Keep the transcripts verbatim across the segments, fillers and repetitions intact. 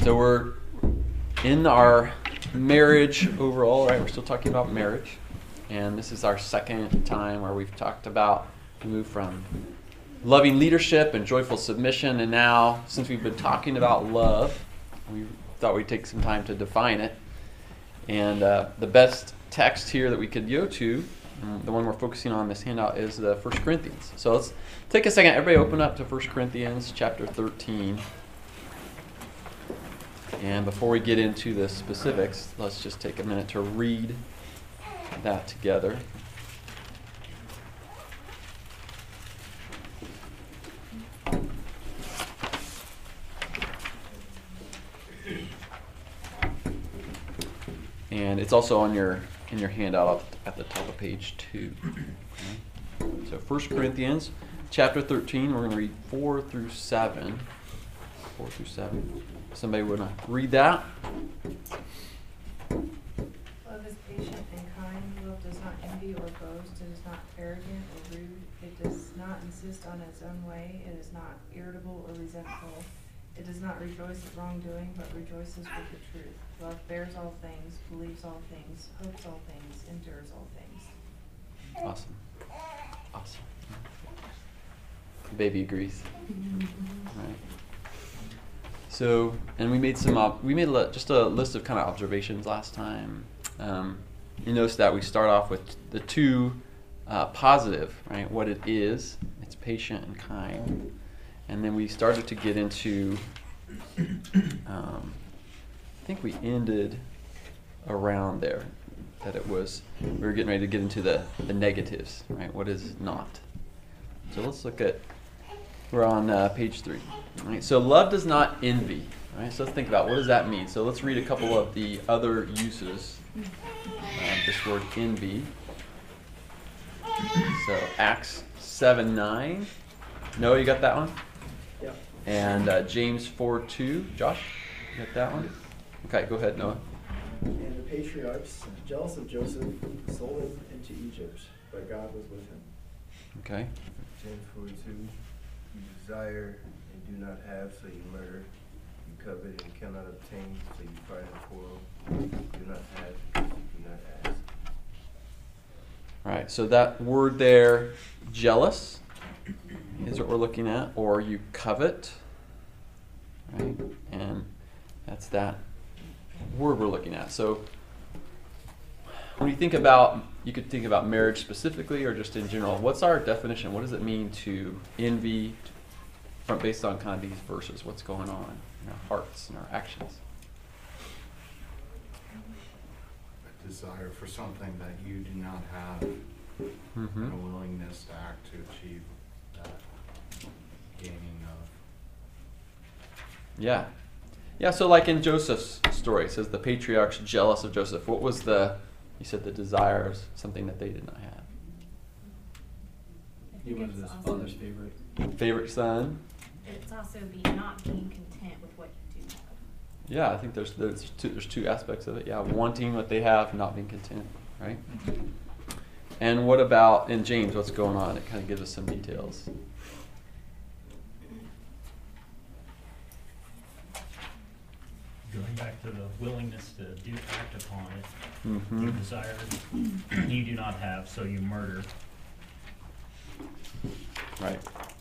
So we're in our marriage overall, right? We're still talking about marriage. And this is our second time where we've talked about we move from loving leadership and joyful submission. And now, since we've been talking about love, we thought we'd take some time to define it. And uh, the best text here that we could go to, um, the one we're focusing on in this handout, is the First Corinthians. So let's take a second. Everybody open up to First Corinthians chapter thirteen. And before we get into the specifics, let's just take a minute to read that together. And it's also on your in your handout at the top of page two. Okay. So First Corinthians chapter thirteen, we're going to read four through seven. Four through seven. Somebody want to read that? Love is patient and kind. Love does not envy or boast. It is not arrogant or rude. It does not insist on its own way. It is not irritable or resentful. It does not rejoice at wrongdoing, but rejoices with the truth. Love bears all things, believes all things, hopes all things, endures all things. Awesome. Awesome. Baby agrees. Right. So, and we made some, op- we made a li- just a list of kind of observations last time. Um, you notice that we start off with the two uh, positive, right? What it is, it's patient and kind. And then we started to get into, um, I think we ended around there, that it was, we were getting ready to get into the, the negatives, right? What is not. So let's look at, we're on uh, page three. All right, so love does not envy. All right, so let's think about what does that mean. So let's read a couple of the other uses of this word envy. So Acts seven nine. Noah, you got that one? Yep. And uh, James four two. Josh, you got that one? Okay, go ahead, Noah. And the patriarchs, jealous of Joseph, sold him into Egypt, but God was with him. Okay. James four two. You desire and do not have, so you murder. You covet and cannot obtain, so you fight and quarrel. You do not have because you do not ask. All right, so that word there, jealous, is what we're looking at, or you covet, right? And that's that word we're looking at. So when you think about, you could think about marriage specifically or just in general, what's our definition? What does it mean to envy from based on kind of these verses? What's going on in our hearts and our actions? A desire for something that you do not have, Mm-hmm. and a willingness to act to achieve that gaining of. Yeah. Yeah, so like in Joseph's story, it says the patriarchs jealous of Joseph. What was the, you said the desire is something that they did not have. I He think was it's his also, father's favorite. Favorite son? it's also be not being content with what you do have. Yeah, I think there's there's two, there's two aspects of it. Yeah, wanting what they have, not being content, right? And what about in James? What's going on? It kind of gives us some details. Going back to the willingness to do act upon it, Mm-hmm. you desire, you do not have, so you murder. Right.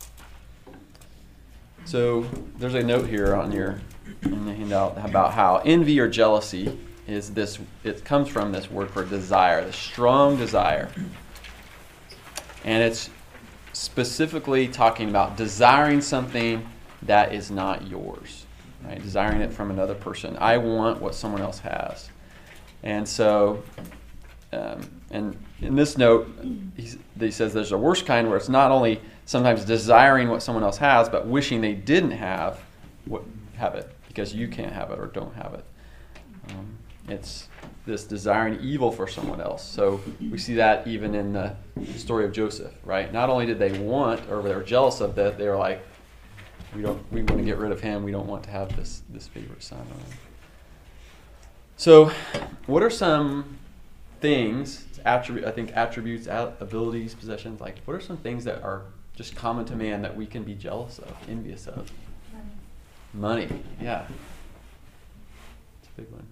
So there's a note here on your in the handout about how envy or jealousy is this. It comes from this word for desire, the strong desire, and it's specifically talking about desiring something that is not yours, right? Desiring it from another person. I want what someone else has, and so. Um, and in this note, he's, he says there's a worse kind where it's not only sometimes desiring what someone else has, but wishing they didn't have what have it because you can't have it or don't have it. Um, it's this desiring evil for someone else. So we see that even in the story of Joseph, right? Not only did they want or they were jealous of that, they were like, we don't, we want to get rid of him. We don't want to have this this favorite son. So, what are some things, attribute, I think attributes, abilities, possessions, like what are some things that are just common to man that we can be jealous of, envious of? Money. Money, yeah. big one.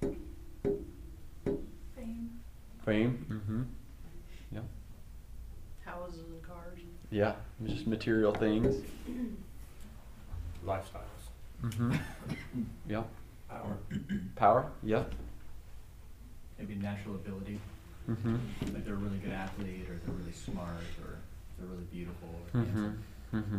Fame. Fame. Mm-hmm. Yeah. Houses and cars. Yeah. Just material things. Lifestyles. Mm-hmm. Yeah. Power. Power. Yeah. Maybe natural ability, Mm-hmm. like they're a really good athlete, or they're really smart, or they're really beautiful, or Mm-hmm. handsome. Mm-hmm.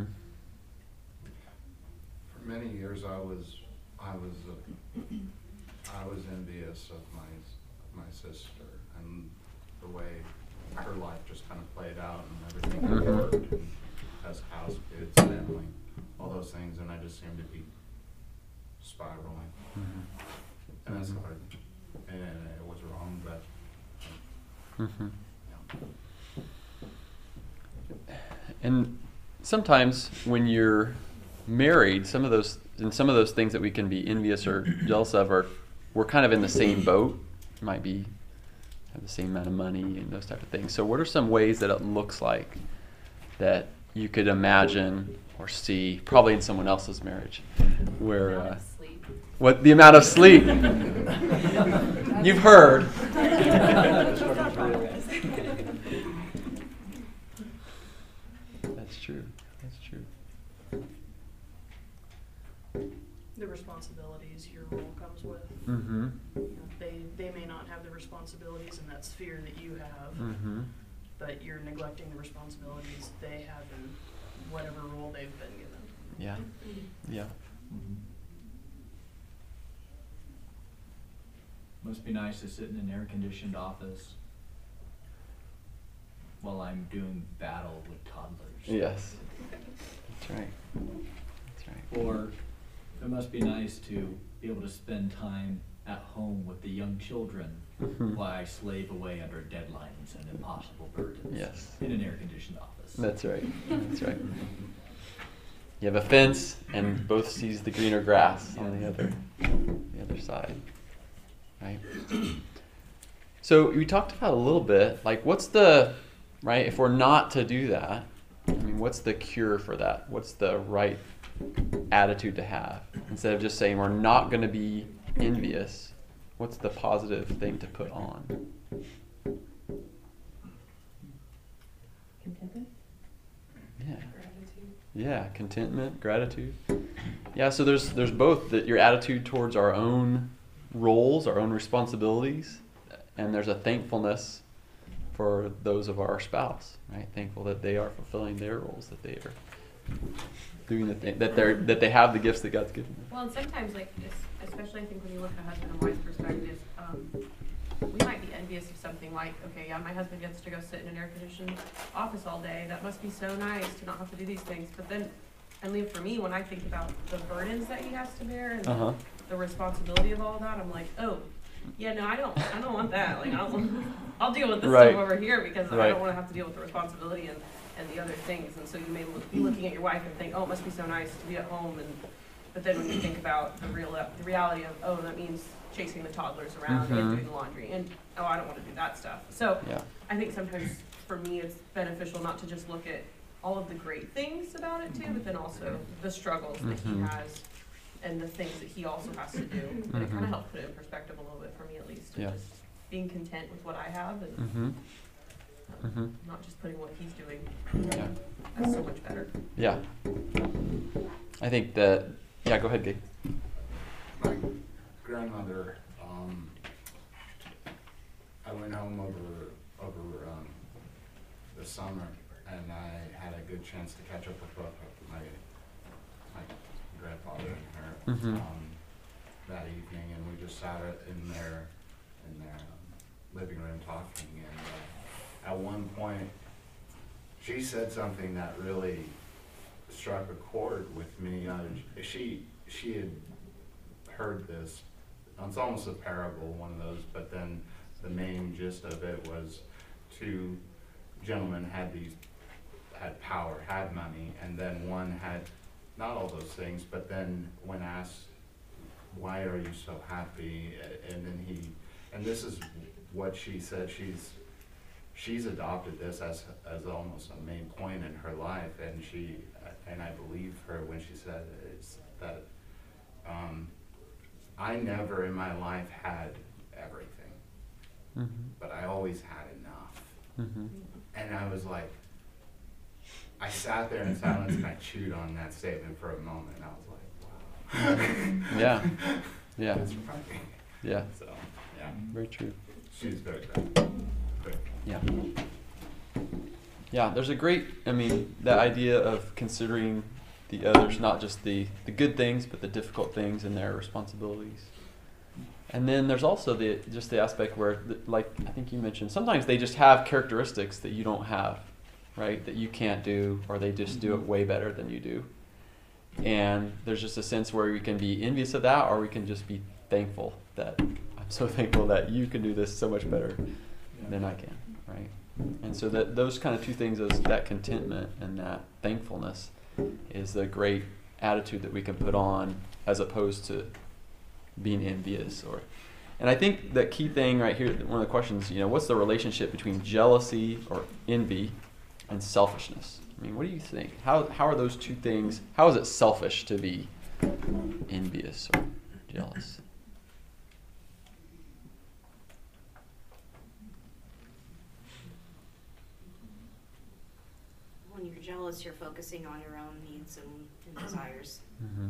For many years, I was, I was, uh, I was envious of my, my sister and the way her life just kind of played out and everything Mhm. that worked and has house, kids, family, all those things, and I just seemed to be spiraling. Mm-hmm. And that's Mhm. hard, and it was wrong, but, Mm-hmm. yeah. And sometimes when you're married, some of those and some of those things that we can be envious or jealous of are we're kind of in the same boat. Might be have the same amount of money and those type of things. So what are some ways that it looks like that you could imagine or see, probably in someone else's marriage, where Amount uh, of sleep. what the amount of sleep you've heard. That's true. That's true. The responsibilities your role comes with. Mm-hmm. You know, they they may not have the responsibilities in that sphere that you have, Mm-hmm. but you're neglecting the responsibilities they have in whatever role they've been given. Yeah. Yeah. Mhm. Must be nice to sit in an air-conditioned office while I'm doing battle with toddlers. Yes. That's right. That's right. Or it must be nice to be able to spend time at home with the young children Mhm. while I slave away under deadlines and impossible burdens. Yes. In an air-conditioned office. That's right. That's right. You have a fence, and both sees the greener grass on the other, the other side, right? So we talked about a little bit, like what's the, right? If we're not to do that, I mean, what's the cure for that? What's the right attitude to have instead of just saying we're not going to be envious? What's the positive thing to put on? Contentment. Yeah. Gratitude. Yeah, contentment, gratitude. Yeah, so there's there's both that your attitude towards our own roles, our own responsibilities, and there's a thankfulness for those of our spouse, right? Thankful that they are fulfilling their roles, that they are doing the thing, that they're that they have the gifts that God's given them. Well, and sometimes, like, es- especially I think when you look at a husband and wife's perspective, um, we might be envious of something like, okay, yeah, my husband gets to go sit in an air-conditioned office all day. That must be so nice to not have to do these things. But then, I mean, for me, when I think about the burdens that he has to bear and Uh-huh. the responsibility of all that, I'm like, oh, yeah, no, I don't, I don't want that. Like, I'll, I'll deal with this Right. stuff over here because I Right. don't want to have to deal with the responsibility and, and the other things. And so you may look, be looking at your wife and think, oh, it must be so nice to be at home. And but then when you think about the real, the reality of, oh, that means chasing the toddlers around Mhm. and doing the laundry, and oh, I don't want to do that stuff. So Yeah. I think sometimes for me it's beneficial not to just look at all of the great things about it too, but then also the struggles that he Mhm. has and the things that he also has to do. And it kind Mhm. of helps put it in perspective a little bit for me at least, of Yeah. just being content with what I have and Mm-hmm. um, Mm-hmm. not just putting what he's doing Yeah. as so much better. Yeah. I think that. Yeah. Go ahead, Gabe. My grandmother, um, I went home over, over, um, the summer, and I had a good chance to catch up with both of my, my grandfather and her, Mhm. um, that evening, and we just sat in their, in their um, living room talking, and, uh, at one point, she said something that really struck a chord with me. Uh, she, she had heard this, it's almost a parable, one of those, but then the main gist of it was two gentlemen had these, had power, had money, and then one had not all those things, but then when asked, why are you so happy, A- and then he, and this is what she said, she's, she's adopted this as, as almost a main point in her life, and she, and I believe her when she said it's that, um, I never in my life had everything, Mhm. but I always had enough. Mhm. And I was like, I sat there in silence and I chewed on that statement for a moment. And I was like, wow. Yeah. Yeah. That's right. Yeah. So, yeah, Very true. she's very good. Good. Yeah. Yeah, there's a great, I mean, the idea of considering the others, not just the, the good things, but the difficult things and their responsibilities. And then there's also the just the aspect where, the, like I think you mentioned, sometimes they just have characteristics that you don't have, right? That you can't do, or they just do it way better than you do. And there's just a sense where we can be envious of that, or we can just be thankful that I'm so thankful that you can do this so much better than I can, right? And so that those kind of two things, is that contentment and that thankfulness, is the great attitude that we can put on, as opposed to being envious. Or, and I think the key thing right here, one of the questions, you know, what's the relationship between jealousy or envy and selfishness? I mean, what do you think? How how are those two things? How is it selfish to be envious or jealous? When you're jealous, you're focusing on your own needs and, and desires. Mm-hmm.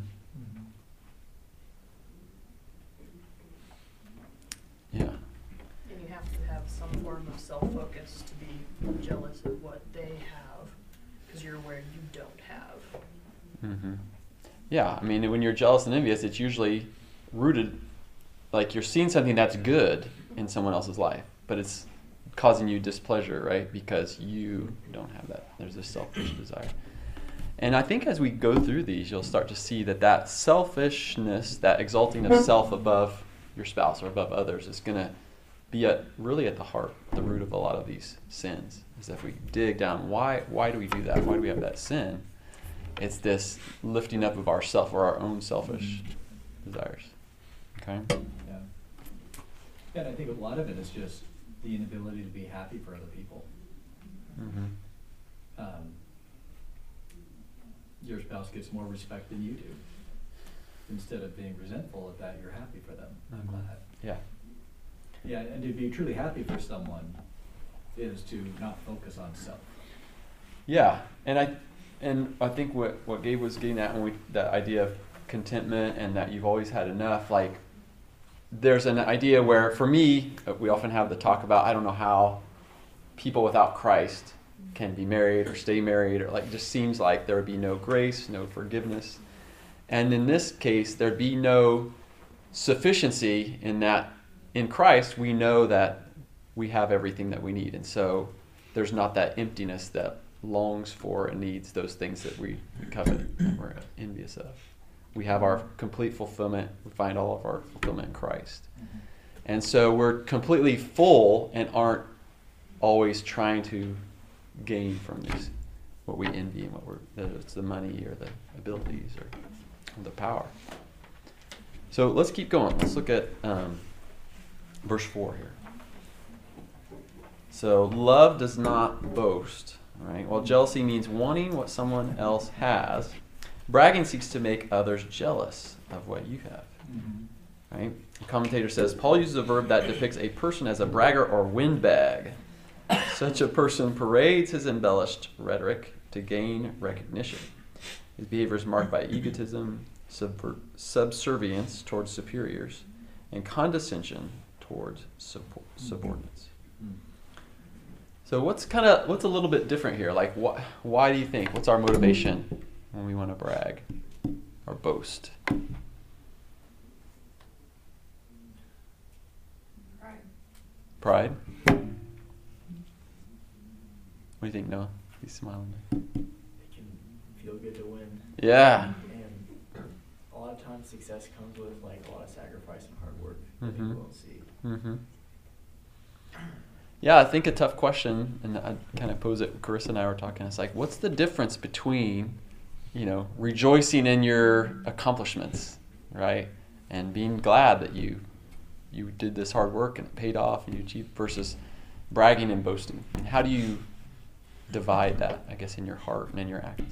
Yeah. And you have to have some form of self-focus to be jealous of what they have, because you're where you don't have. Mm-hmm. Yeah, I mean, when you're jealous and envious, it's usually rooted, like you're seeing something that's good in someone else's life, but it's causing you displeasure, right? Because you don't have that. There's this selfish desire. And I think as we go through these, you'll start to see that that selfishness, that exalting of self above your spouse or above others, is going to be at really at the heart, the root of a lot of these sins. Is if we dig down, why why do we do that? Why do we have that sin? It's this lifting up of ourself or our own selfish desires. Okay? Yeah. Yeah, and I think a lot of it is just the inability to be happy for other people. Mm-hmm. Um, your spouse gets more respect than you do. Instead of being resentful of that, you're happy for them. I'm Mhm. glad. Yeah. Yeah, and to be truly happy for someone is to not focus on self. Yeah, and I and I think what, what Gabe was getting at when we that idea of contentment and that you've always had enough, like there's an idea where for me we often have the talk about I don't know how people without Christ can be married or stay married, or like it just seems like there would be no grace, no forgiveness. And in this case there'd be no sufficiency in that in Christ we know that we have everything that we need, and so there's not that emptiness that longs for and needs those things that we covet and we're envious of. We have our complete fulfillment. We find all of our fulfillment in Christ. Mm-hmm. And so we're completely full and aren't always trying to gain from these, what we envy and what we're, whether it's the money or the abilities or, or the power. So let's keep going. Let's look at um, verse four here. So love does not boast. All right. While jealousy means wanting what someone else has, bragging seeks to make others jealous of what you have. Mm-hmm. Right? The commentator says, Paul uses a verb that depicts a person as a bragger or windbag. Such a person parades his embellished rhetoric to gain recognition. His behavior is marked by egotism, subver- subservience towards superiors, and condescension towards support- subordinates. Mm-hmm. So what's kind of what's a little bit different here? Like, wh- why do you think? What's our motivation when we want to brag or boast? Pride. Pride. What do you think, Noah? He's smiling. It can feel good to win. Yeah. And a lot of times success comes with like a lot of sacrifice and hard work that Mm-hmm. people don't see. Mm-hmm. Yeah, I think a tough question, and I kind of pose it. Carissa and I were talking. It's like, what's the difference between, you know, rejoicing in your accomplishments, right, and being glad that you you did this hard work and it paid off and you achieved, versus bragging and boasting? And how do you divide that, I guess, in your heart and in your acts?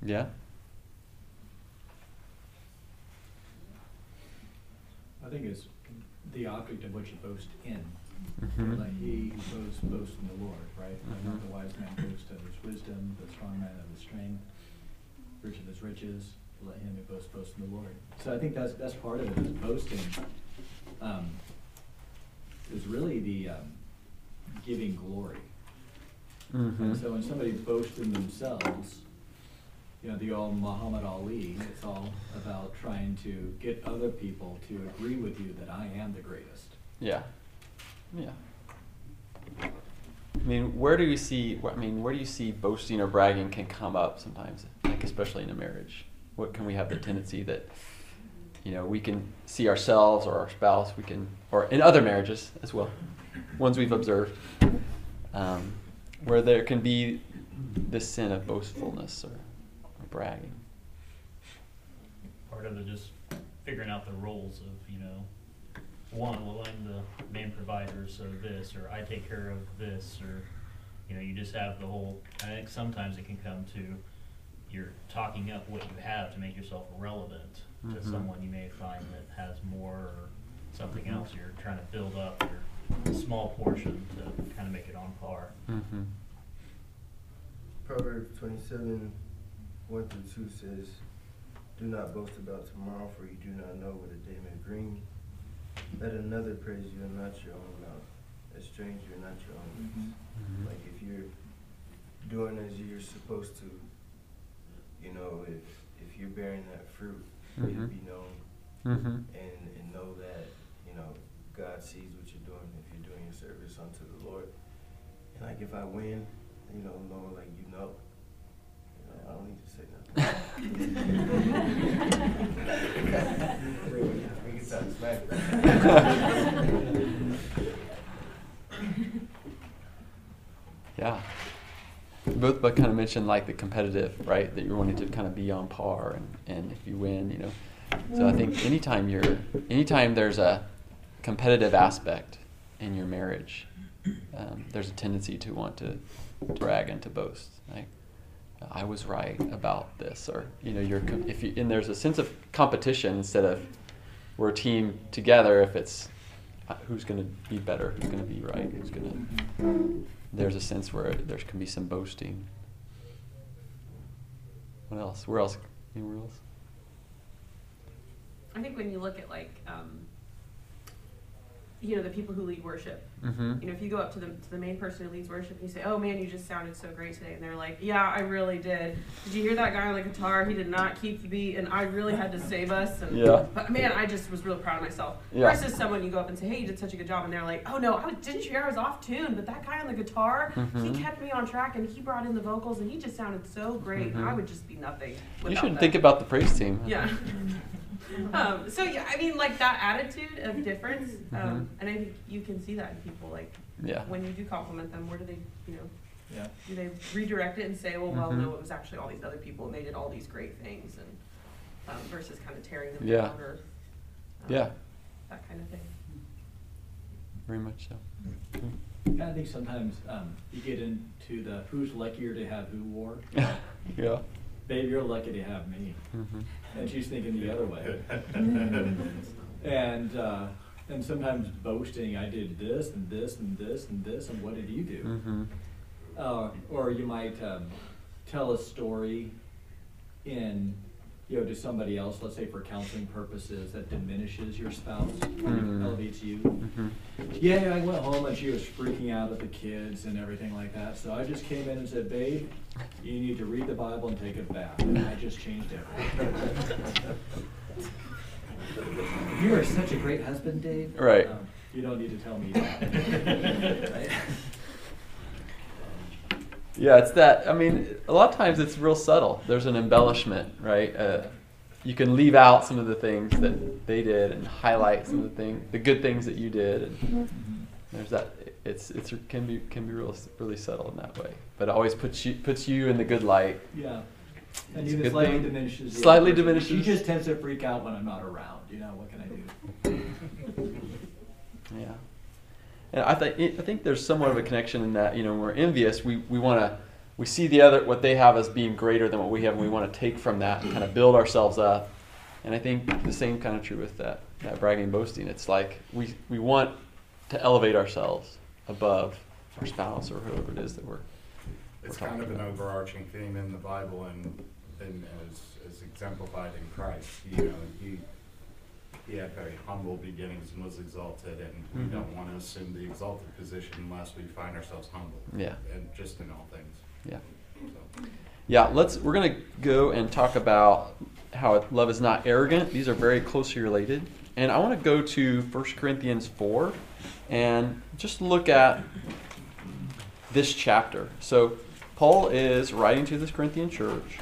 Yeah. I think it's the object of what you boast in. Mhm. Like he who boasts, boasts in the Lord, right? Let not Mhm. the wise man boast of his wisdom, the strong man of his strength, rich of his riches, let him who boasts boast in the Lord. So I think that's that's part of it, is boasting. Um, is really the um, giving glory. Mhm. And so when somebody boasts in themselves, you know, the old Muhammad Ali, it's all about trying to get other people to agree with you that I am the greatest. Yeah. Yeah. I mean, where do you see? I mean, where do you see boasting or bragging can come up sometimes? Like especially in a marriage, what can we have the tendency that, you know, we can see ourselves or our spouse, we can, or in other marriages as well, ones we've observed, um, where there can be this sin of boastfulness or, or bragging. Part of it just figuring out the roles of, you know, one, well, I'm the main provider, so this, or I take care of this, or, you know, you just have the whole, I think sometimes it can come to you're talking up what you have to make yourself relevant Mhm. to someone you may find that has more or something else. You're trying to build up your small portion to kind of make it on par. Mm-hmm. Proverbs twenty-seven, one through two says, "Do not boast about tomorrow, for you do not know what a day may bring. Let another praise you and not your own mouth. A stranger, not your own lips." Mm-hmm. Like if you're doing as you're supposed to, you know, if if you're bearing that fruit, Mhm. it'll be known, Mm-hmm. and and know that, you know, God sees what you're doing if you're doing your service unto the Lord. And like if I win, you know, Lord, like you know, you know, I don't need to say nothing. We can talk smack. Yeah. You both but kind of mentioned like the competitive, right? That you're wanting to kind of be on par, and, and if you win, you know. So I think anytime you're, anytime there's a competitive aspect in your marriage, um, there's a tendency to want to brag and to boast. Like, I was right about this, or you know, you're com- if you and there's a sense of competition instead of we're a team together. If it's uh, who's going to be better, who's going to be right, who's going to. There's a sense where there can be some boasting. What else? Where else? Anywhere else? I think when you look at like, um, you know, the people who lead worship, Mm-hmm. you know, if you go up to the to the main person who leads worship and you say, "Oh man, you just sounded so great today," and they're like, "Yeah, I really did. Did you hear that guy on the guitar? He did not keep the beat, and I really had to save us." And Yeah. but man, I just was real proud of myself. Yeah. Versus someone you go up and say, "Hey, you did such a good job," and they're like, "Oh no, I was, didn't you hear I was off tune? But that guy on the guitar, Mhm. he kept me on track, and he brought in the vocals, and he just sounded so great. And I Mhm. would just be nothing You without should that." think about the praise team. Yeah. um, so yeah, I mean, like that attitude of difference, um, Mhm. and I think you can see that in people. Like Yeah. when you do compliment them, where do they, you know, Yeah. do they redirect it and say, "Well, well, Mhm. no, it was actually all these other people, and they did all these great things," and um, versus kind of tearing them Yeah. down or um, Yeah. that kind of thing. Very much so. Yeah, I think sometimes um, you get into the who's luckier to have who war. Yeah. Babe, you're lucky to have me. Mm-hmm. And she's thinking the other way. and uh, and sometimes boasting, I did this and this and this and this, and what did you do? Mm-hmm. Uh, or you might um, tell a story in, you know, to somebody else, let's say for counseling purposes, that diminishes your spouse, Mm. elevates you. Mm-hmm. Yeah, I went home and she was freaking out at the kids and everything like that. So I just came in and said, "Babe, you need to read the Bible and take a bath." And I just changed everything. You are such a great husband, Dave. Right. Um, you don't need to tell me that. Right? Yeah, it's that. I mean, a lot of times it's real subtle. There's an embellishment, right? Uh, you can leave out some of the things that they did and highlight some of the things, the good things that you did. And there's that. It's it's it can be can be real really subtle in that way, but it always puts you puts you in the good light. Yeah. And It's a even good slightly thing. diminishes. the Slightly other person. She diminishes. just tends to freak out when I'm not around. You know, what can I do? Yeah. And I think I think there's somewhat of a connection in that, you know, when we're envious, we, we want to we see the other what they have as being greater than what we have, and we want to take from that and kind of build ourselves up. And I think the same kind of true with that that bragging and boasting. It's like we we want to elevate ourselves above our spouse or whoever it is that we're. It's we're kind of talking an about. overarching theme in the Bible, and, and as, as exemplified in Christ. You know, he he had very humble beginnings and was exalted, and we Mhm. don't want to assume the exalted position unless we find ourselves humble. Yeah. And just in all things. Yeah. So. Yeah, let's we're going to go and talk about how love is not arrogant. These are very closely related. And I want to go to First Corinthians four and just look at this chapter. So Paul is writing to this Corinthian church.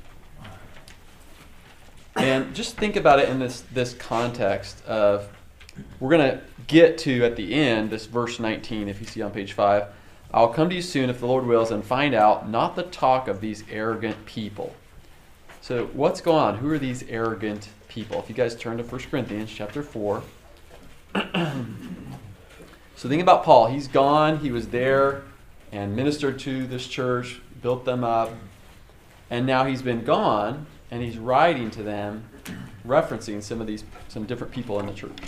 And just think about it in this this context of, we're going to get to at the end, this verse nineteen, if you see on page five. I'll come to you soon if the Lord wills and find out not the talk of these arrogant people. So what's going on? Who are these arrogant people? If you guys turn to First Corinthians chapter four. So think about Paul. He's gone. He was there and ministered to this church, built them up. And now he's been gone, and he's writing to them, referencing some of these, some different people in the church.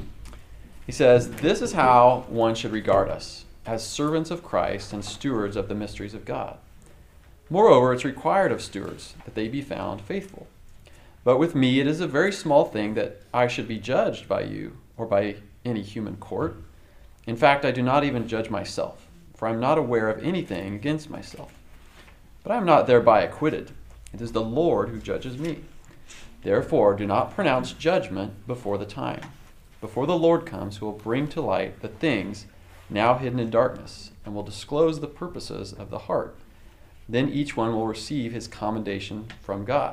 He says, this is how one should regard us, as servants of Christ and stewards of the mysteries of God. Moreover, it's required of stewards that they be found faithful. But with me it is a very small thing that I should be judged by you or by any human court. In fact, I do not even judge myself, for I am not aware of anything against myself. But I am not thereby acquitted. It is the Lord who judges me. Therefore, do not pronounce judgment before the time, before the Lord comes, who will bring to light the things now hidden in darkness, and will disclose the purposes of the heart. Then each one will receive his commendation from God.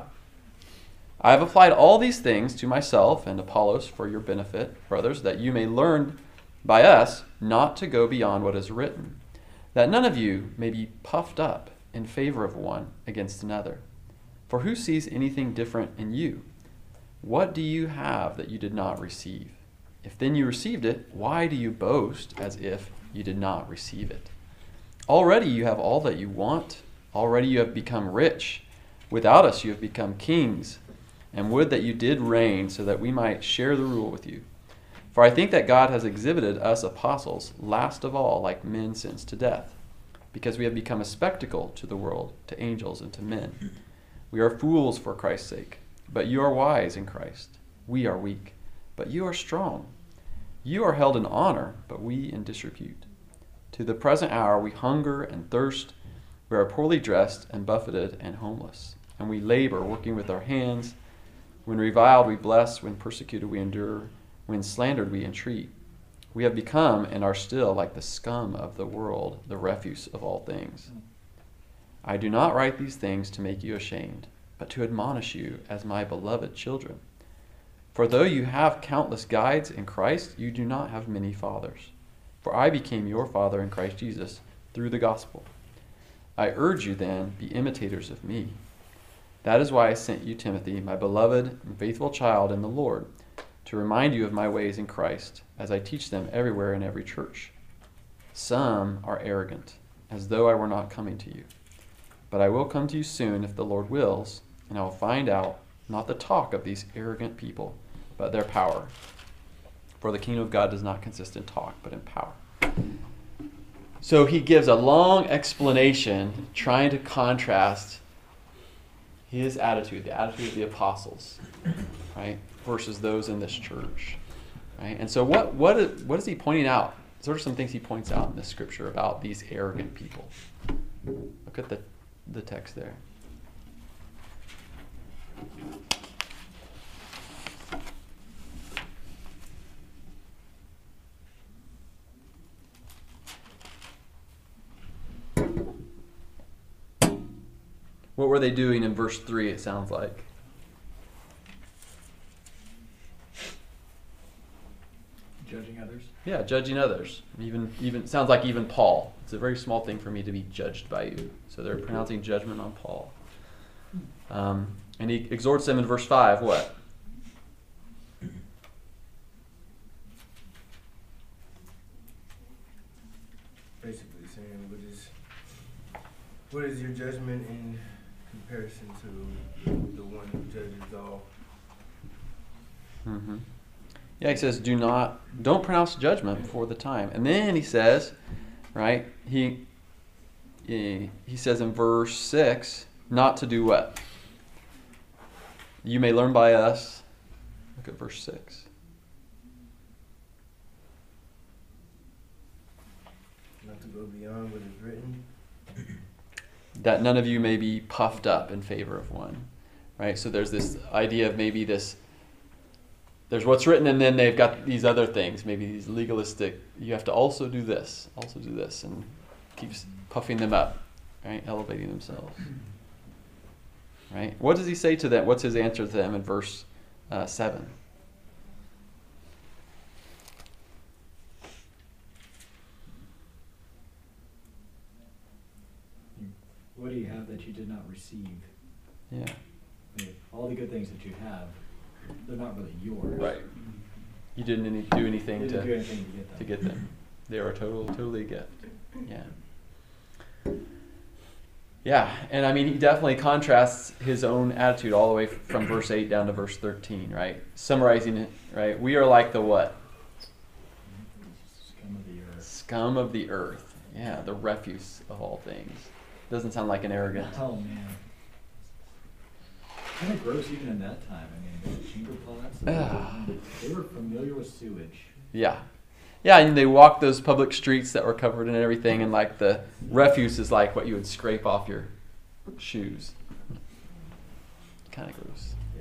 I have applied all these things to myself and Apollos for your benefit, brothers, that you may learn by us not to go beyond what is written, that none of you may be puffed up in favor of one against another. For who sees anything different in you? What do you have that you did not receive? If then you received it, why do you boast as if you did not receive it? Already you have all that you want. Already you have become rich. Without us you have become kings. And would that you did reign, so that we might share the rule with you. For I think that God has exhibited us apostles, last of all, like men sentenced to death, because we have become a spectacle to the world, to angels, and to men. We are fools for Christ's sake, but you are wise in Christ. We are weak, but you are strong. You are held in honor, but we in disrepute. To the present hour we hunger and thirst. We are poorly dressed and buffeted and homeless. And we labor, working with our hands. When reviled we bless, when persecuted we endure, when slandered we entreat. We have become and are still like the scum of the world, the refuse of all things. I do not write these things to make you ashamed, but to admonish you as my beloved children. For though you have countless guides in Christ, you do not have many fathers. For I became your father in Christ Jesus through the gospel. I urge you then, be imitators of me. That is why I sent you Timothy, my beloved and faithful child in the Lord, to remind you of my ways in Christ, as I teach them everywhere in every church. Some are arrogant, as though I were not coming to you. But I will come to you soon if the Lord wills, and I will find out not the talk of these arrogant people, but their power. For the kingdom of God does not consist in talk, but in power. So he gives a long explanation trying to contrast his attitude, the attitude of the apostles, right, versus those in this church. Right? And so what, what, is, what is he pointing out? What are some things he points out in this scripture about these arrogant people? Look at the, the text there. What were they doing in verse three, it sounds like? Judging others. Yeah, judging others. Even even sounds like even Paul. It's a very small thing for me to be judged by you. So they're pronouncing judgment on Paul. Um, and he exhorts them in verse five, what? Basically saying what is What is your judgment in comparison to the one who judges all? Mm-hmm. Yeah, he says, do not, don't pronounce judgment before the time. And then he says, right, he, he, he says in verse six, not to do what? You may learn by us. Look at verse six. Not to go beyond what is written. That none of you may be puffed up in favor of one. Right? So there's this idea of maybe this, there's what's written and then they've got these other things, maybe these legalistic, you have to also do this, also do this, and keeps puffing them up, right? Elevating themselves. Right? What does he say to them? What's his answer to them in verse uh, seven? What do you have that you did not receive? Yeah. I mean, all the good things that you have, they're not really yours. Right. You didn't any, do anything You didn't to do anything to get them. to get them. They are total, totally a gift. Yeah. Yeah, and I mean, he definitely contrasts his own attitude all the way from verse eight down to verse thirteen, right? Summarizing it, right? We are like the what? Scum of the earth. Scum of the earth. Yeah, the refuse of all things. Doesn't sound like an arrogant. Oh man. Kind of gross even in that time. I mean, chamber pots. Ah. They were familiar with sewage. Yeah. Yeah, and they walked those public streets that were covered in everything, and like the refuse is like what you would scrape off your shoes. Kind of gross. Yeah.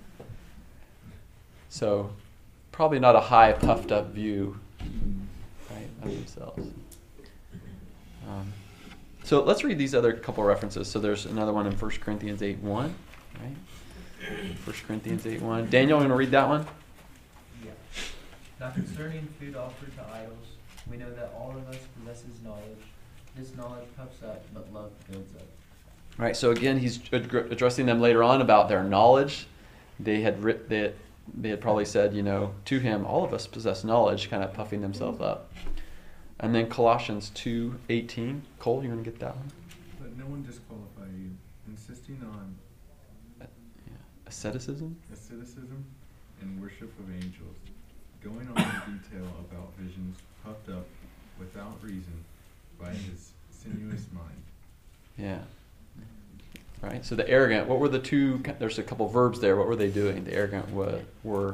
So, probably not a high, puffed up view, right, of themselves. Um, so let's read these other couple references. So there's another one in First Corinthians eight one, right? First Corinthians eight one. Daniel, you want to read that one? Yeah. Now concerning food offered to idols, we know that all of us possesses knowledge. This knowledge puffs up, but love builds up. Right. So again, he's ad- addressing them later on about their knowledge. They had writ- they, they had probably said, you know, to him, all of us possess knowledge, kind of puffing themselves up. And then Colossians two eighteen. Cole, you want to get that one? Let no one disqualify you, insisting on Yeah. Asceticism. asceticism and worship of angels, going on in detail about visions puffed up without reason by his sinuous mind. Yeah. Right. So the arrogant. What were the two? There's a couple verbs there. What were they doing? The arrogant were were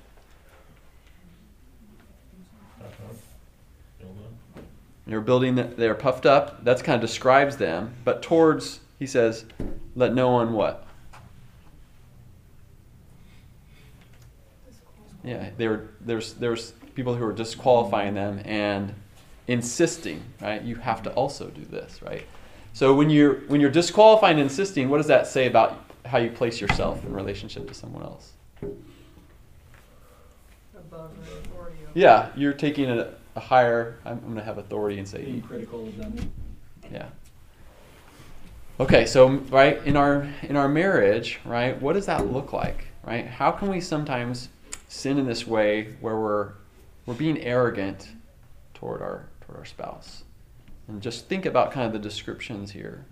they were building. They are puffed up. That's kind of describes them. But towards, he says, let no one what? Yeah. They were there's there's people who are disqualifying them and insisting. Right. You have to also do this. Right. So when you're when you're disqualifying and insisting, what does that say about how you place yourself in relationship to someone else? Above the authority of. Yeah, you're taking a, a higher. I'm, I'm going to have authority and say. Being critical of them. Yeah. Okay, so right in our in our marriage, right? What does that look like, right? How can we sometimes sin in this way where we're we're being arrogant toward our toward our spouse? And just think about kind of the descriptions here.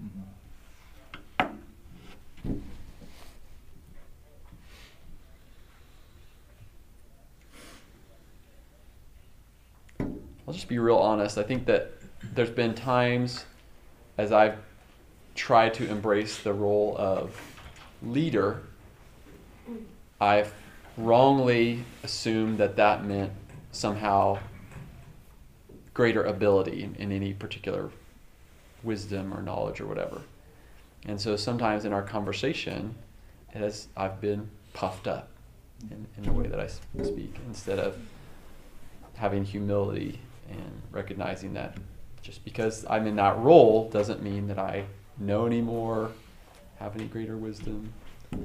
I'll just be real honest. I think that there's been times as I've tried to embrace the role of leader, I've wrongly assumed that that meant somehow greater ability in, in any particular wisdom or knowledge or whatever. And so sometimes in our conversation, it has, I've been puffed up in, in the way that I speak instead of having humility and recognizing that just because I'm in that role doesn't mean that I know any more, have any greater wisdom. Yeah.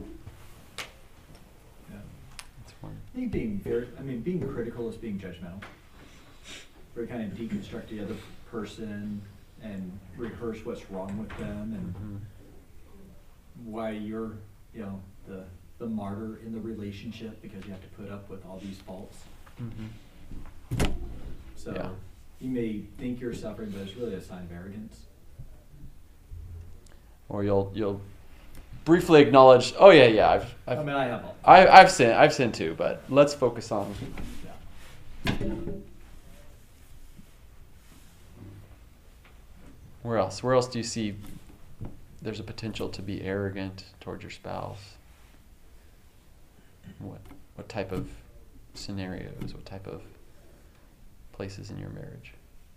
That's one. I think being very, I mean, being critical is being judgmental. Where you kind of deconstruct the other person and rehearse what's wrong with them and Mm-hmm. why you're, you know, the the martyr in the relationship because you have to put up with all these faults. Mm-hmm. So Yeah. you may think you're suffering, but it's really a sign of arrogance. or you'll you'll briefly acknowledge, oh yeah, yeah, I've I I've mean, I have all. I, I've sinned, I've sinned too, but let's focus on. Yeah. Where else? Where else do you see there's a potential to be arrogant toward your spouse? What what type of scenarios? What type of places in your marriage?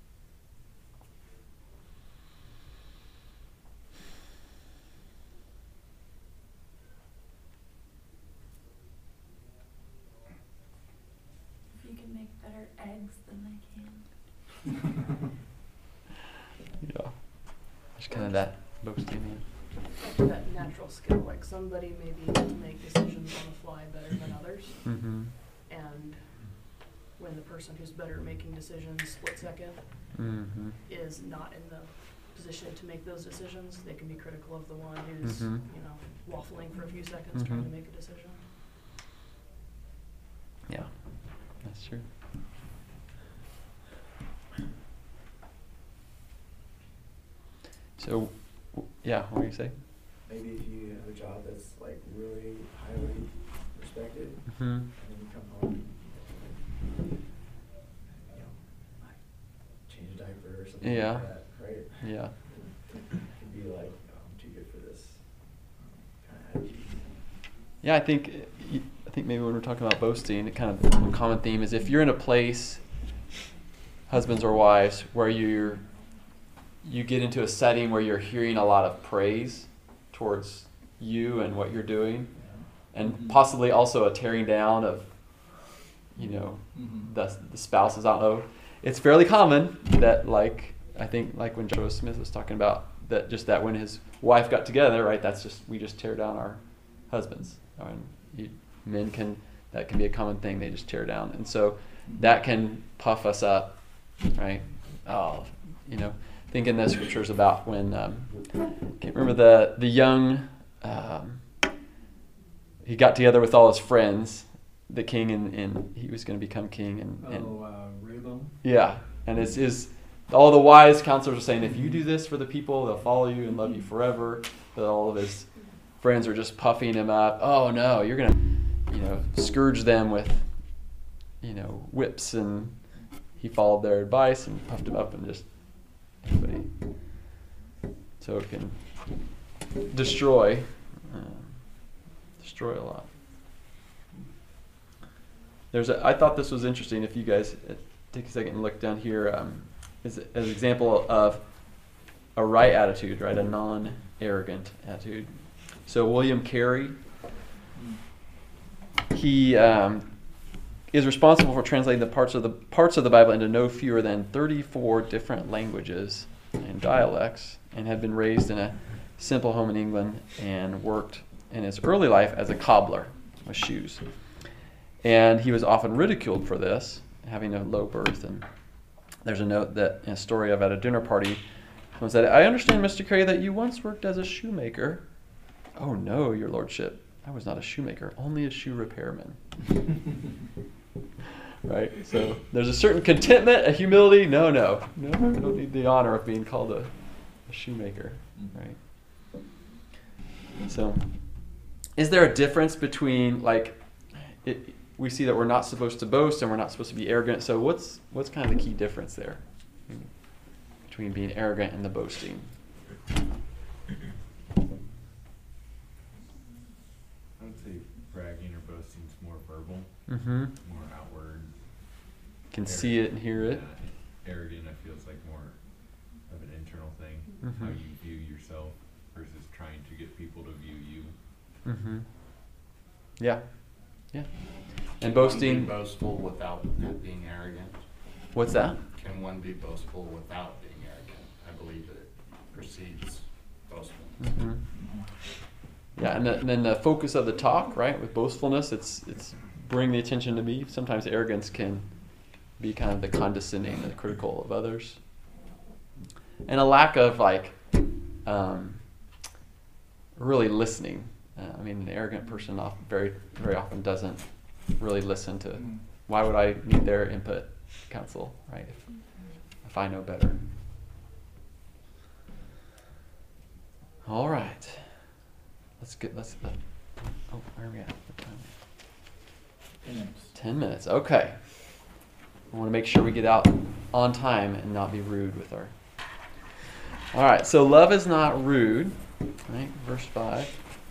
If you can make better eggs than I can. Yeah. Just kind of that boasting. That natural skill, like somebody may be able to make decisions on the fly better than others. Mm-hmm. And when the person who's better at making decisions split second Mm-hmm. is not in the position to make those decisions, they can be critical of the one who's, Mhm. you know, waffling for a few seconds trying to Mhm. make a decision. Yeah, that's true. So, w- yeah, what do you say? Maybe if you have a job that's like really highly respected, Mm-hmm. and then you come home, and, you know, like change a diaper or something Yeah. like that, right? Yeah. It could be like, oh, I'm too good for this kind of attitude. Yeah, I think uh, y- I think maybe when we're talking about boasting, a kind of one common theme is if you're in a place, husbands or wives, where you're you get into a setting where you're hearing a lot of praise towards you and what you're doing, and Mhm. possibly also a tearing down of, you know, Mhm. the the spouses. I don't know. It's fairly common that, like I think, like when Joe Smith was talking about that, just that when his wife got together, right? That's just we just tear down our husbands. And you, men can that can be a common thing. They just tear down, and so that can puff us up, right? Oh, you know, think in the scriptures about when um, can't remember the the young. Um, he got together with all his friends, the king, and, and he was going to become king, and, and Oh, uh, Rehoboam? yeah, and it's is all the wise counselors are saying if you do this for the people, they'll follow you and love you forever. But all of his friends are just puffing him up. Oh no, you're gonna, you know, scourge them with, you know, whips, and he followed their advice and puffed him up and just anybody. So it can destroy, uh, destroy a lot. There's a, I thought this was interesting. If you guys uh, take a second and look down here, um, as, as an example of a right attitude, right, a non-arrogant attitude. So William Carey, he um, is responsible for translating the parts of the parts of the Bible into no fewer than thirty-four different languages and dialects, and had been raised in a simple home in England and worked in his early life as a cobbler with shoes. And he was often ridiculed for this, having a low birth. And there's a note that in a story of at a dinner party, someone said, "I understand, Mister Carey, that you once worked as a shoemaker." "Oh no, your lordship, I was not a shoemaker, only a shoe repairman." Right? So there's a certain contentment, a humility. No, no, no, I don't need the honor of being called a, a shoemaker. Right? So, is there a difference between, like, it, we see that we're not supposed to boast and we're not supposed to be arrogant. So what's what's kind of the key difference there between being arrogant and the boasting? I would say bragging or boasting is more verbal, Mm-hmm. more outward. Can see it and hear it. Uh, arrogant, I feel, is like more of an internal thing, Mhm. how you view yourself versus trying to get people to view you. Mm-hmm. Yeah. Yeah. And Can one boasting. be boastful without being arrogant? What's that? Can one be boastful without being arrogant? I believe that it precedes boastfulness. Mm-hmm. Yeah, and, the, and then the focus of the talk, right? With boastfulness, it's it's bring the attention to me. Sometimes arrogance can be kind of the condescending, the critical of others, and a lack of like um, really listening. Uh, I mean, an arrogant person often, very very often doesn't really listen to. Why would I need their input, counsel, right? If, if I know better. All right. Let's get, let's, uh, oh, where are we at? What time? Ten minutes. Ten minutes, okay. I want to make sure we get out on time and not be rude with our... All right, so love is not rude, right? Verse five.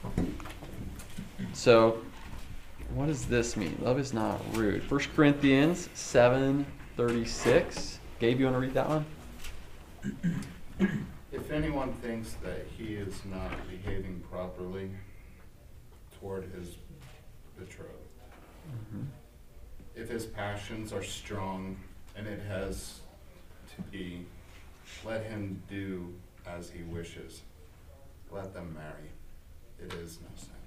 So, what does this mean? Love is not rude. First Corinthians seven thirty-six. Gabe, you want to read that one? If anyone thinks that he is not behaving properly toward his betrothed, Mm-hmm. if his passions are strong, and it has to be, let him do as he wishes. Let them marry. It is no sin.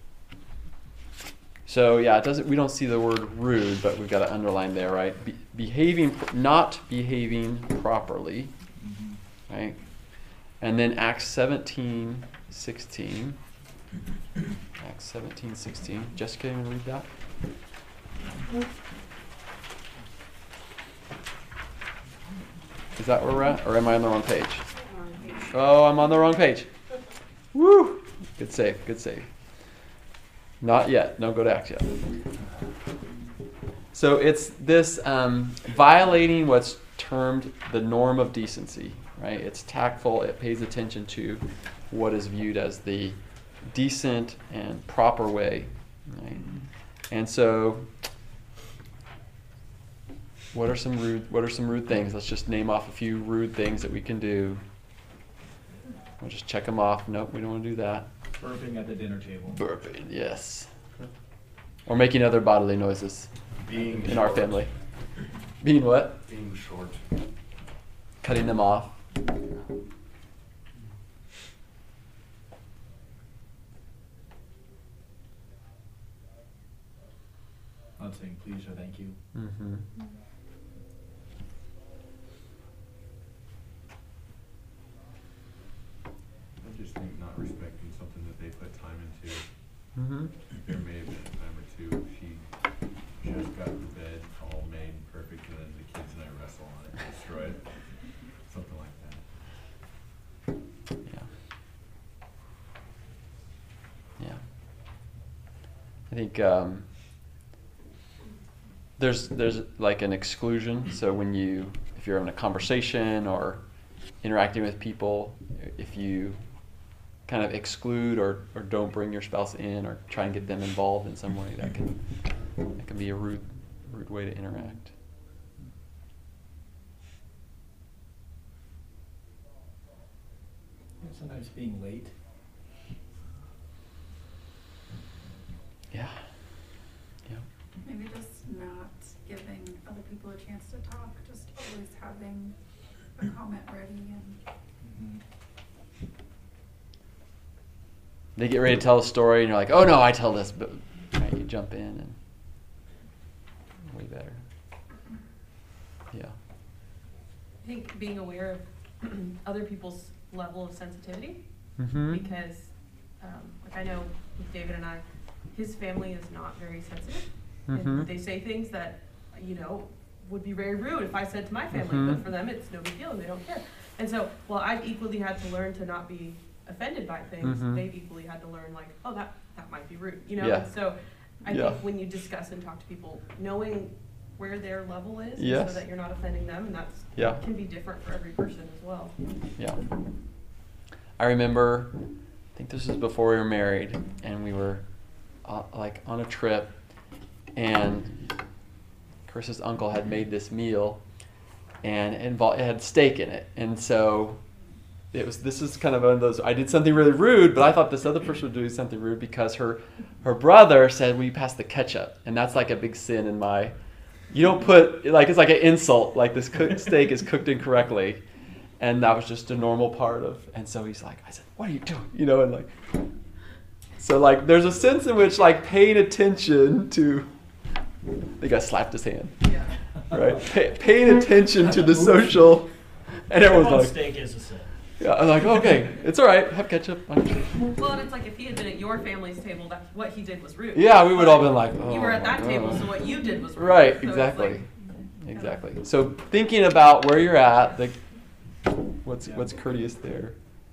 So yeah, it doesn't. We don't see the word rude, but we've got to underline there, right? Be, behaving, not behaving properly, Mm-hmm. right? And then Acts seventeen sixteen. Acts seventeen sixteen. Jessica, you want to read that? Is that where we're at, or am I on the wrong page? Oh, I'm on the wrong page. Woo! Good save. Good save. Not yet. No, go to Acts yet. So it's this um, violating what's termed the norm of decency, right? It's tactful. It pays attention to what is viewed as the decent and proper way, right? And so, what are some rude? What are some rude things? Let's just name off a few rude things that we can do. We'll just check them off. Nope, we don't want to do that. Burping at the dinner table. Burping, yes. Or making other bodily noises Being in our short. family. Being what? Being short. Cutting them off. Not saying please or thank you. Mm-hmm. I just think not respecting something that they put time into. Mm-hmm. There may have been a time or two she just got the bed all made perfect, and then the kids and I wrestle on it and destroy it. Something like that. Yeah. Yeah. I think um, there's there's like an exclusion. So when you if you're having a conversation or interacting with people, if you kind of exclude or, or don't bring your spouse in or try and get them involved in some way, that can that can be a rude rude way to interact. Sometimes being late. Yeah. Yeah. Maybe just not giving other people a chance to talk, just always having a comment ready and. Mm-hmm. They get ready to tell a story, and you're like, "Oh no, I tell this," but right, you jump in and way better. Yeah. I think being aware of other people's level of sensitivity, Mm-hmm. because, um, like I know with David and I, his family is not very sensitive. Mhm. And they say things that, you know, would be very rude if I said to my family, Mhm. but for them it's no big deal and they don't care. And so, while I've equally had to learn to not be offended by things, Mhm. they've equally had to learn like, oh, that, that might be rude, you know? Yeah. And so, I Yeah. think when you discuss and talk to people, knowing where their level is, Yes. so that you're not offending them, and that's Yeah. can be different for every person as well. Yeah. I remember, I think this was before we were married, and we were uh, like on a trip, and Chris's uncle had made this meal, and it, involved, it had steak in it, and so it was. This is kind of one of those. I did something really rude, but I thought this other person would do something rude because her, her brother said, "Will you pass the ketchup?" And that's like a big sin in my. You don't put like it's like an insult. Like this cooked steak is cooked incorrectly. And that was just a normal part of, and so he's like, I said, what are you doing? You know, and like, so like, there's a sense in which like paying attention to, I think I slapped his hand, Yeah. right? Pay, paying attention to the social, and everyone's Well, like, steak is a sin. yeah, I'm like, okay, it's all right, have ketchup. on your- Well, and it's like if he had been at your family's table, that what he did was rude. Yeah, we would all been like, oh You were at my that table, God. so what you did was rude. Right, So it's exactly, like- exactly. So thinking about where you're at, like, what's Yeah. what's courteous there.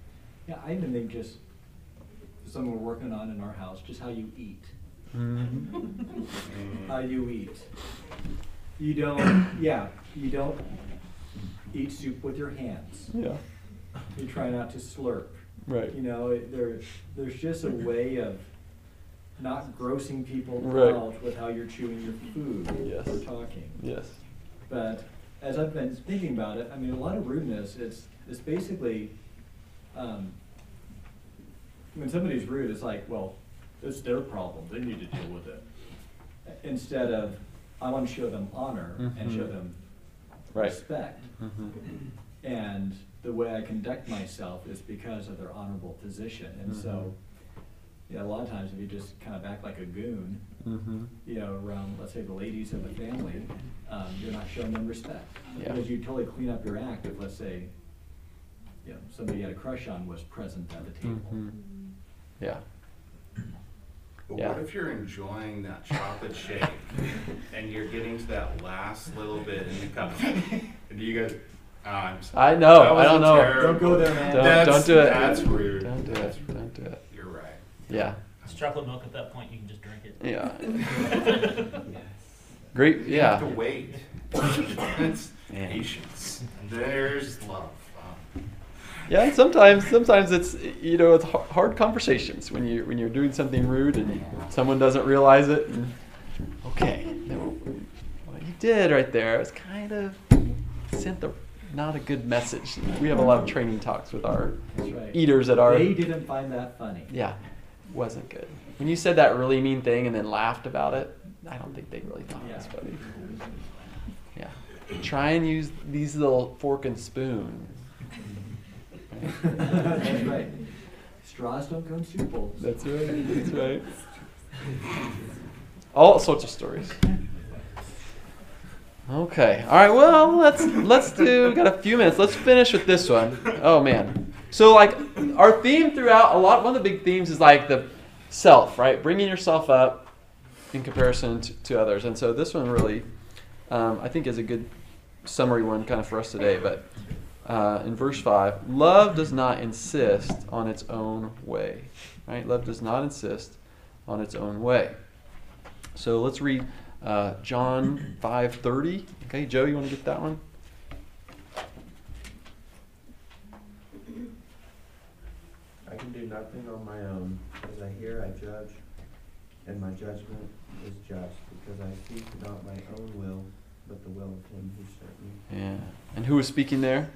Yeah, I even think just something we're working on in our house, just how you eat. Mm-hmm. How you eat. You don't, yeah, you don't eat soup with your hands. Yeah. You try not to slurp. Right. You know, it, there, there's just a way of not grossing people Right. out with how you're chewing your food. Yes. Or talking. Yes. But as I've been thinking about it, I mean, a lot of rudeness, it's, it's basically, um, when somebody's rude, it's like, well, it's their problem, they need to deal with it. Instead of, I want to show them honor and show Mhm. them Right. respect. Mhm. And the way I conduct myself is because of their honorable position. And so, you know, a lot of times if you just kind of act like a goon, Mm-hmm. you know, around, let's say, the ladies of the family, um, you're not showing them respect. Yeah. Because you totally clean up your act if, let's say, you know, somebody you had a crush on was present at the table. Mhm. Yeah. But Yeah. what if you're enjoying that chocolate shake and you're getting to that last little bit in the cup? And you guys, oh, I'm sorry. I know. That was I don't a know. terrible- Don't go there, man. Don't, That's- don't do it. That's rude. Don't do That's it. Don't do it. You're right. Yeah. It's chocolate milk at that point, you can just drink it. Yeah. Great. You have to Yeah. wait. It's Man. patience. And there's love. Um, Yeah. And sometimes, sometimes it's you know it's har- hard conversations when you when you're doing something rude and someone doesn't realize it. And, okay. No, what you did right there is kind of sent the not a good message. We have a lot of training talks with our That's right. eaters at our. They didn't find that funny. Yeah, wasn't good. When you said that really mean thing and then laughed about it, I don't think they really thought it was Yeah. funny. Yeah. Try and use these little fork and spoon. That's right. Straws don't come soup bowls. That's right. That's right. All sorts of stories. Okay. All right. Well, let's let's do. We've got a few minutes. Let's finish with this one. Oh man. So like our theme throughout a lot. One of the big themes is like the self, right? Bringing yourself up in comparison to, to others. And so this one really, um, I think, is a good summary one kind of for us today. But uh, in verse five, love does not insist on its own way, right? Love does not insist on its own way. So let's read uh, John five thirty. Okay, Joe, you want to get that one? I can do nothing on my own. As I hear, I judge, and my judgment is just, because I seek not my own will, but the will of him who sent me. Yeah. And who was speaking there?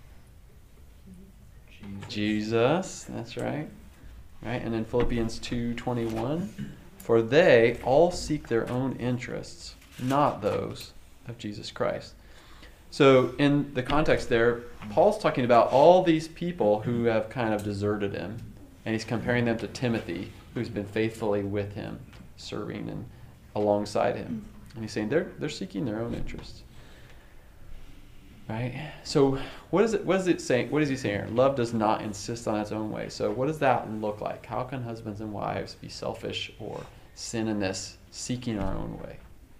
Jesus. Jesus. That's right. Right. And then Philippians two twenty-one. For they all seek their own interests, not those of Jesus Christ. So in the context there, Paul's talking about all these people who have kind of deserted him, and he's comparing them to Timothy, who's been faithfully with him, serving and alongside him. And he's saying they're they're seeking their own interests. Right? So what is it what is it saying? What is he saying here? Love does not insist on its own way. So what does that look like? How can husbands and wives be selfish or sin in this, seeking our own way?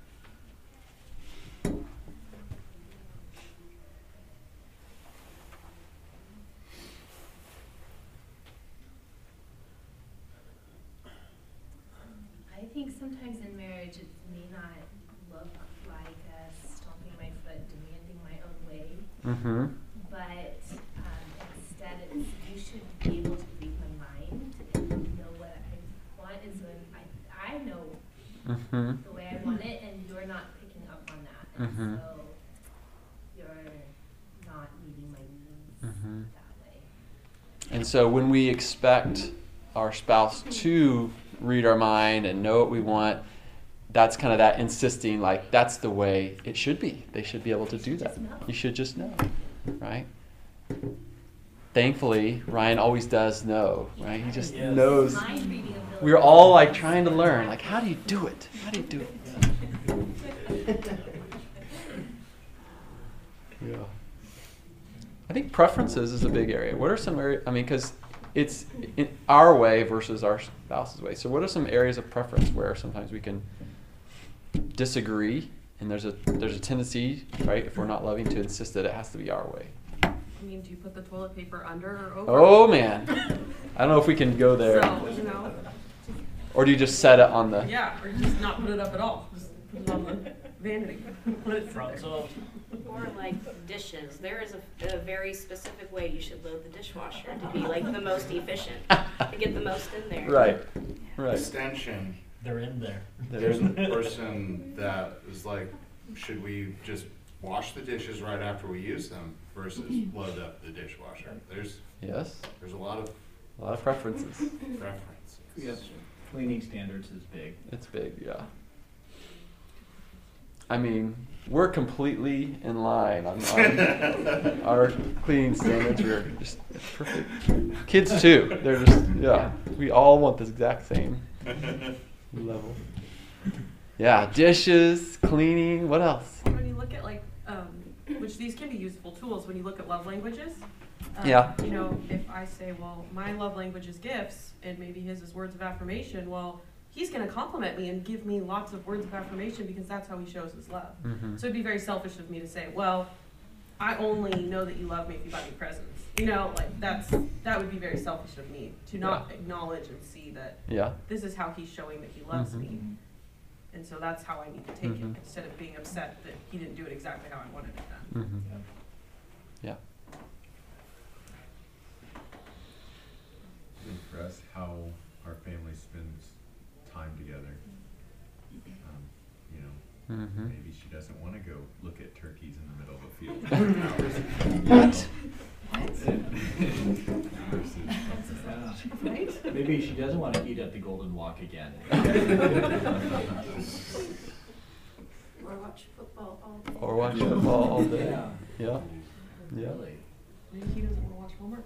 I think sometimes in marriage it may not look like uh, stomping my foot, demanding my own way, Mm-hmm. but um, instead it's, you should be able to read my mind and know what I want is when I, I know Mm-hmm. the way I want it and you're not picking up on that. And Mhm. so you're not meeting my needs Mhm. that way. And so when we expect our spouse to read our mind and know what we want, that's kind of that insisting, like, that's the way it should be. They should be able to do that. just know. You should just know, right? Thankfully, Ryan always does know, right? He just Yes. knows. Mind reading ability. We're all like trying to learn, like, how do you do it? How do you do it? Yeah. I think preferences is a big area. What are some areas, I mean, because it's in our way versus our spouse's way. So what are some areas of preference where sometimes we can disagree and there's a there's a tendency, right, if we're not loving, to insist that it has to be our way? I mean, do you put the toilet paper under or over? Oh man, I don't know if we can go there. So, you know, Or do you just set it on the? yeah, or just not put it up at all. Just put it on the vanity. Let it sit Front there. solved. Or like dishes, there is a, a very specific way you should load the dishwasher to be like the most efficient, to get the most in there. Right, right. Extension, They're in there. there's a person that is like, should we just wash the dishes right after we use them versus load up the dishwasher? There's, Yes, there's a lot of a lot of preferences. preferences. Yes. Cleaning standards is big. It's big, yeah. I mean, we're completely in line on, on our cleaning standards. We're just it's perfect. Kids too. They're just yeah. We all want this exact same level. Yeah, dishes, cleaning. What else? When you look at like, um, which these can be useful tools when you look at love languages. Um, Yeah. You know, if I say, well, my love language is gifts, and maybe his is words of affirmation, well, he's going to compliment me and give me lots of words of affirmation because that's how he shows his love. Mm-hmm. So it'd be very selfish of me to say, well, I only know that you love me if you buy me presents. You know, like that's that would be very selfish of me to not Yeah. acknowledge and see that Yeah. this is how he's showing that he loves Mhm. me. And so that's how I need to take Mhm. it instead of being upset that he didn't do it exactly how I wanted it done. Mm-hmm. Yeah. Yeah. I think for us, how our family spends time together. Um, you know, Mm-hmm. maybe she doesn't want to go look at turkeys in the middle of a field for hours. Versus, Yeah. Right? Maybe she doesn't want to heat up the Golden Walk again. Or watch football all day. Or watch football all day. Yeah. Yeah. Yeah. Really. Maybe he doesn't want to watch Hallmark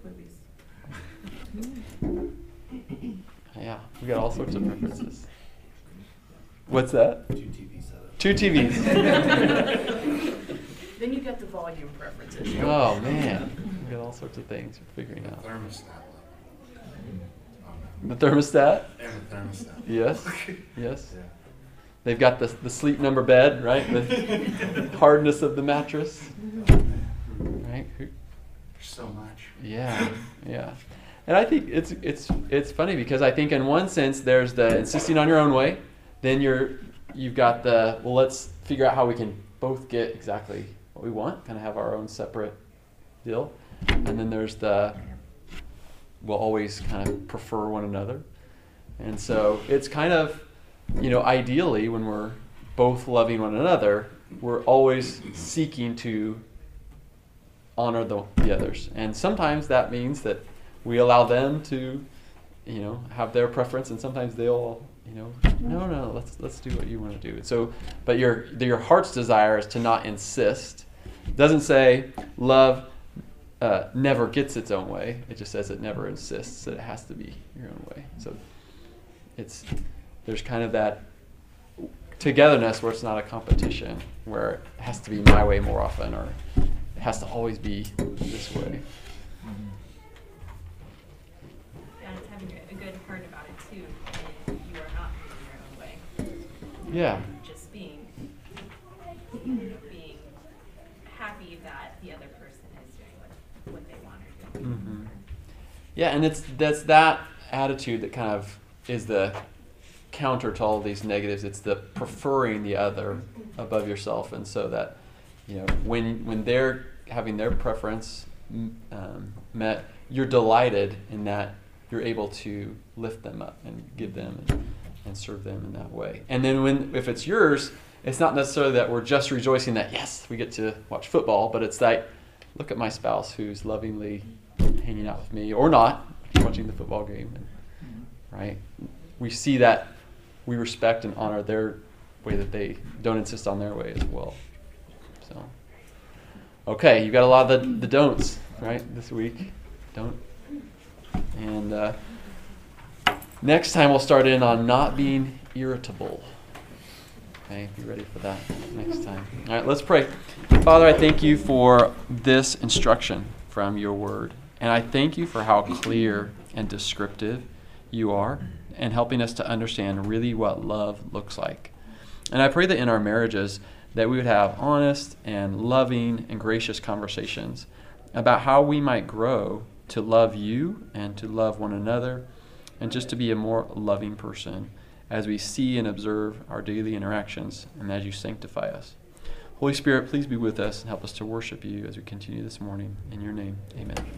movies. Yeah. We got all sorts of preferences. What's that? Two T V setup. Two T Vs. Then you got the volume preferences. Oh man, we got all sorts of things we're figuring out. Thermostat level. The thermostat. And the thermostat. Yes. Yes. Yeah. They've got the the sleep number bed, right? The hardness of the mattress. Right. Who- There's so much. Yeah. Yeah. And I think it's it's it's funny because I think in one sense there's the insisting on your own way. Then you're you've got the well let's figure out how we can both get exactly what we want, kind of have our own separate deal. And then there's the we'll always kind of prefer one another. And so it's kind of, you know, ideally when we're both loving one another, we're always seeking to honor the, the others. And sometimes that means that we allow them to, you know, have their preference, and sometimes they'll, you know, no, no, let's let's do what you want to do. So, but your your heart's desire is to not insist. It doesn't say love uh, never gets its own way. It just says it never insists that it has to be your own way. So, it's there's kind of that togetherness where it's not a competition, where it has to be my way more often, or it has to always be this way. And it's having a, a good heart about it too, and you are not moving your own way. Yeah. Just being, being happy that the other person is doing what, what they want or doing. Mm-hmm. Yeah, and it's that's that attitude that kind of is the counter to all of these negatives. It's the preferring the other above yourself, and so that, you know, when when they're having their preference um, met, you're delighted in that you're able to lift them up and give them and, and serve them in that way. And then when if it's yours, it's not necessarily that we're just rejoicing that yes, we get to watch football, but it's like, look at my spouse who's lovingly hanging out with me, or not, watching the football game, and, right? We see that we respect and honor their way, that they don't insist on their way as well. So, okay, you got a lot of the, the don'ts, right, this week. Don't. And uh, next time we'll start in on not being irritable. Okay, be ready for that next time. All right, let's pray. Father, I thank you for this instruction from your word. And I thank you for how clear and descriptive you are, and helping us to understand really what love looks like. And I pray that in our marriages that we would have honest and loving and gracious conversations about how we might grow to love you and to love one another and just to be a more loving person as we see and observe our daily interactions and as you sanctify us. Holy Spirit, please be with us and help us to worship you as we continue this morning. In your name, amen.